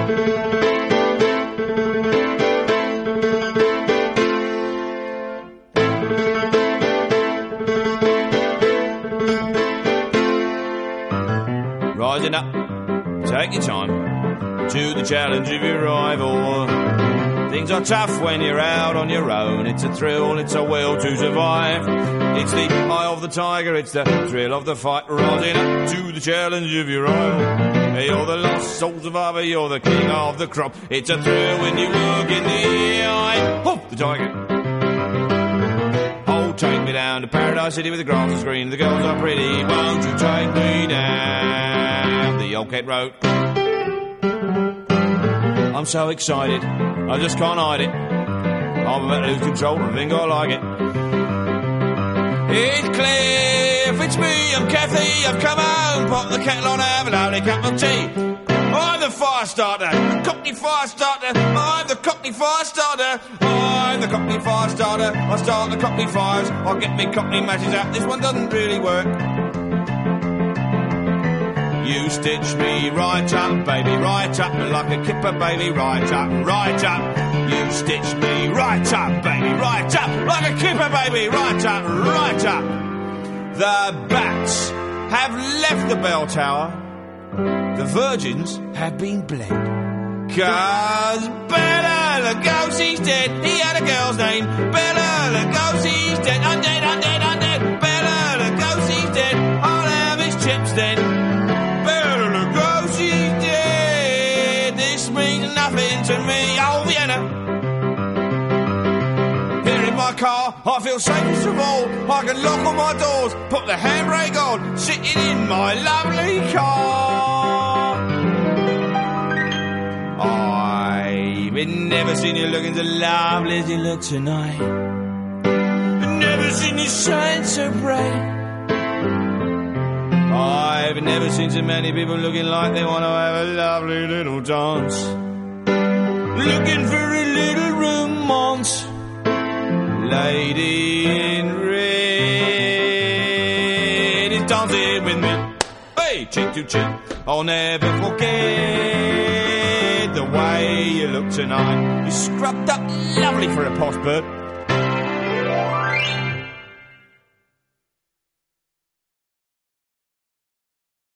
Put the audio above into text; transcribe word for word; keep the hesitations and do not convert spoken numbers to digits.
Rising up, take your time to the challenge of your rival. Things are tough when you're out on your own. It's a thrill, it's a will to survive. It's the eye of the tiger, it's the thrill of the fight. Rising up to the challenge of your rival. You're the lost soul survivor, you're the king of the crop. It's a thrill when you look in the eye of the tiger. Oh, take me down to Paradise City with the grass is green. The girls are pretty, won't you take me down the old Kent Road? I'm so excited, I just can't hide it. I'm about to lose control, I think I like it. It's Cliff, it's me, I'm Kathy, I've come home, pop the kettle on, have a lovely cup of tea. I'm the fire starter, the Cockney fire starter, I'm the Cockney fire starter, I'm the Cockney fire starter, I start the Cockney fires, I'll get me Cockney matches out, this one doesn't really work. You stitch me right up, baby, right up, like a kipper, baby, right up, right up. You stitch me right up, baby, right up, like a kipper, baby, right up, right up. The bats have left the bell tower. The virgins have been bled. Cause Bela Lugosi's dead. He had a girl's name. Bela Lugosi's dead. Undead, undead, undead. Bela Lugosi's dead. I'll have his chips then. Nothing to me, oh Vienna. Here in my car, I feel safest of all. I can lock all my doors, put the handbrake on, sitting in my lovely car. I've never seen you looking so lovely as you look tonight. Never seen you shine so bright. I've never seen so many people looking like they want to have a lovely little dance. Looking for a little romance. Lady in red is dancing with me. Hey, cheek to cheek. I'll never forget the way you look tonight. You scrubbed up lovely for a posh bird.